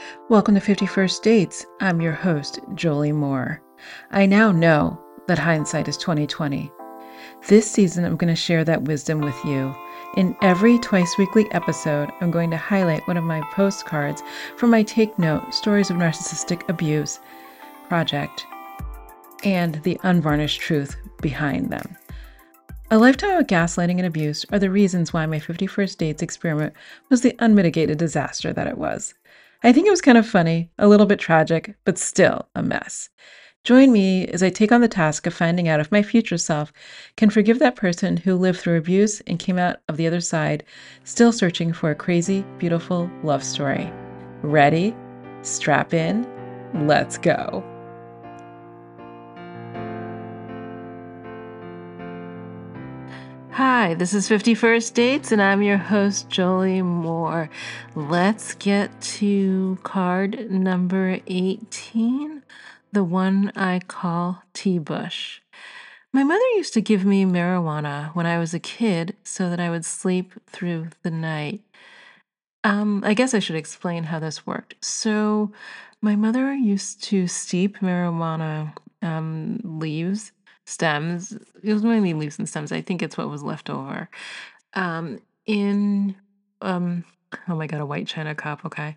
Welcome to 51st Dates. I'm your host, Jolie Moore. I now know that hindsight is 2020. This season, I'm going to share that wisdom with you. In every twice weekly episode, I'm going to highlight one of my postcards from my Take Note Stories of Narcissistic Abuse project and the unvarnished truth behind them. A lifetime of gaslighting and abuse are the reasons why my 51st Dates experiment was the unmitigated disaster that it was. I think it was kind of funny, a little bit tragic, but still a mess. Join me as I take on the task of finding out if my future self can forgive that person who lived through abuse and came out of the other side, still searching for a crazy, beautiful love story. Ready? Strap in. Let's go. Hi, this is 51st Dates, and I'm your host, Jolie Moore. Let's get to card number 18, the one I call T-Bush. My mother used to give me marijuana when I was a kid so that I would sleep through the night. I guess I should explain how this worked. So, my mother used to steep marijuana leaves, stems. It was mainly leaves and stems. I think it's what was left over. In oh my god, a white china cup. Okay,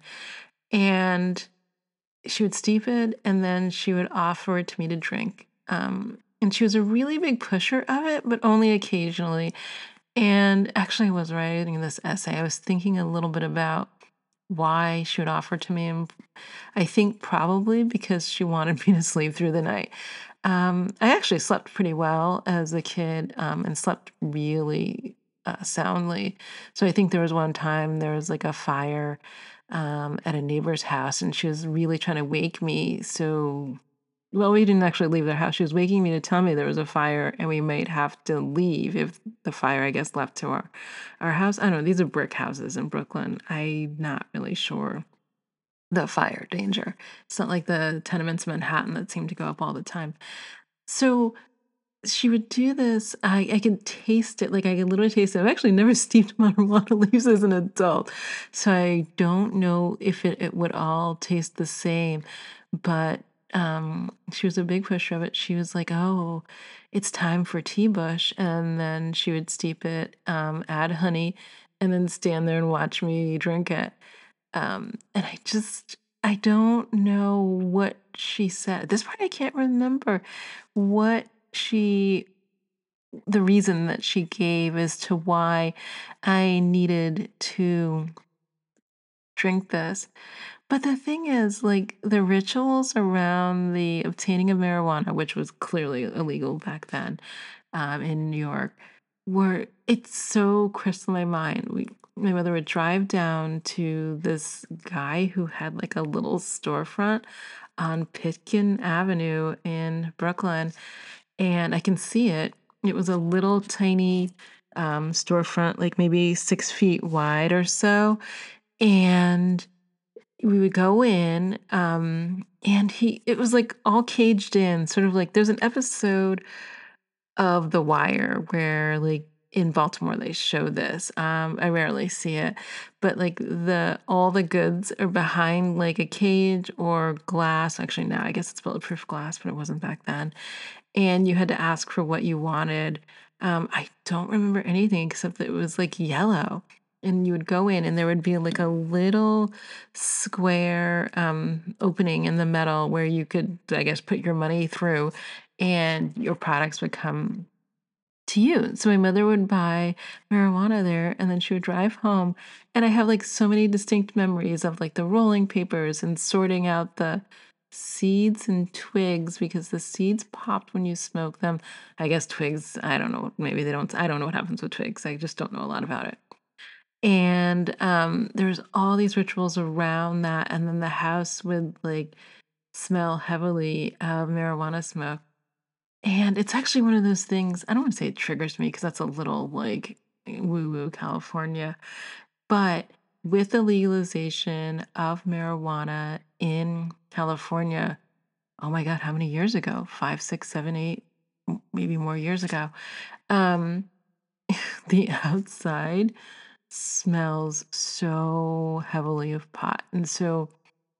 and she would steep it, and then she would offer it to me to drink. And she was a really big pusher of it, but only occasionally. And actually, I was writing this essay. I was thinking a little bit about why she would offer to me. And I think probably because she wanted me to sleep through the night. I actually slept pretty well as a kid and slept really soundly. So I think there was one time there was like a fire at a neighbor's house, and she was really trying to wake me. So well, we didn't actually leave their house. She was waking me to tell me there was a fire and we might have to leave if the fire, I guess, left to our house. I don't know. These are brick houses in Brooklyn. I'm not really sure the fire danger. It's not like the tenements in Manhattan that seem to go up all the time. So she would do this. I could taste it. Like I could literally taste it. I've actually never steeped marijuana leaves as an adult. So I don't know if it would all taste the same. But she was a big pusher of it. She was like, "Oh, it's time for tea bush," and then she would steep it, add honey, and then stand there and watch me drink it. And I don't know what she said. At this point, I can't remember what she the reason that she gave as to why I needed to drink this. But the thing is, like, the rituals around the obtaining of marijuana, which was clearly illegal back then, in New York, it's so crystal in my mind. My mother would drive down to this guy who had like a little storefront on Pitkin Avenue in Brooklyn, and I can see it. It was a little tiny storefront, like maybe 6 feet wide or so, and we would go in, and it was like all caged in, sort of like there's an episode of The Wire where like in Baltimore they show this. I rarely see it, but like all the goods are behind like a cage or glass. Actually, now I guess it's bulletproof glass, but it wasn't back then. And you had to ask for what you wanted. I don't remember anything except that it was like yellow. And you would go in, and there would be like a little square opening in the metal where you could, I guess, put your money through, and your products would come to you. So my mother would buy marijuana there, and then she would drive home. And I have like so many distinct memories of like the rolling papers and sorting out the seeds and twigs because the seeds popped when you smoke them. I guess twigs, I don't know, maybe they don't. I don't know what happens with twigs. I just don't know a lot about it. And there's all these rituals around that, and then the house would like smell heavily of marijuana smoke. And it's actually one of those things, I don't want to say it triggers me because that's a little like woo woo California, but with the legalization of marijuana in California, oh my God, how many years ago? 5, 6, 7, 8, maybe more years ago. Um, the outside smells so heavily of pot. And so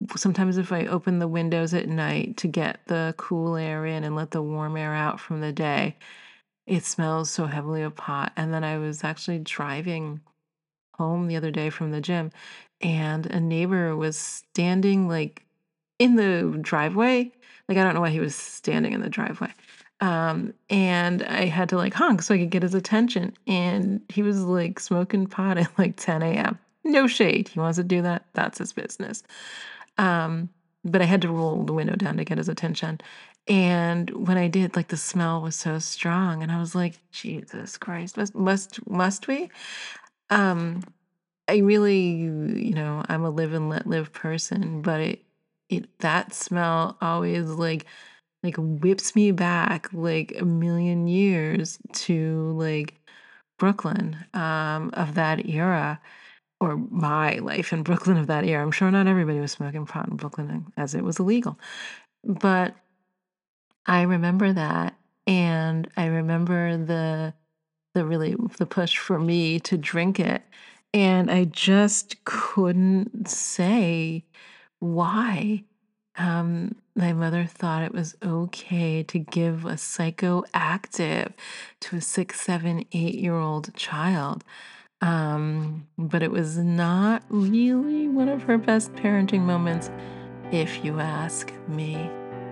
sometimes if I open the windows at night to get the cool air in and let the warm air out from the day, it smells so heavily of pot. And then I was actually driving home the other day from the gym, and a neighbor was standing like in the driveway. Like, I don't know why he was standing in the driveway. And I had to like honk so I could get his attention. And he was like smoking pot at like 10 a.m. No shade. He wants to do that. That's his business. Um, but I had to roll the window down to get his attention. And when I did, like the smell was so strong, and I was like, Jesus Christ, must we? Um, I really, I'm a live and let live person, but that smell always like whips me back like a million years to like Brooklyn, of that era, or my life in Brooklyn of that era. I'm sure not everybody was smoking pot in Brooklyn as it was illegal, but I remember that, and I remember the push for me to drink it, and I just couldn't say why. My mother thought it was okay to give a psychoactive to a 6, 7, 8-year-old child. But it was not really one of her best parenting moments, if you ask me.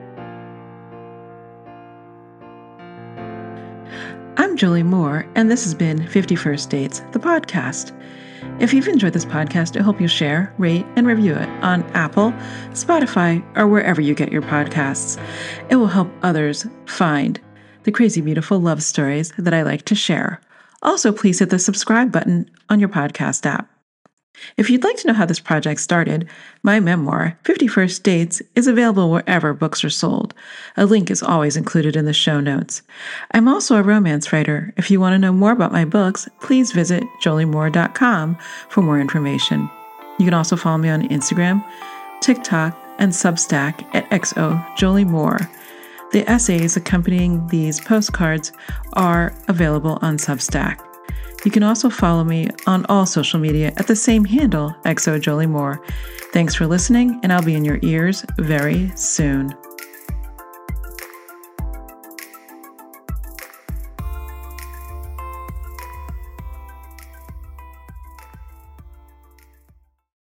I'm Jolie Moore, and this has been 51st Dates, the podcast. If you've enjoyed this podcast, I hope you'll share, rate, and review it on Apple, Spotify, or wherever you get your podcasts. It will help others find the crazy, beautiful love stories that I like to share. Also, please hit the subscribe button on your podcast app. If you'd like to know how this project started, my memoir, 51st Dates, is available wherever books are sold. A link is always included in the show notes. I'm also a romance writer. If you want to know more about my books, please visit joliemoore.com for more information. You can also follow me on Instagram, TikTok, and Substack at XOJolieMoore. The essays accompanying these postcards are available on Substack. You can also follow me on all social media at the same handle, XOJolieMoore. Thanks for listening, and I'll be in your ears very soon.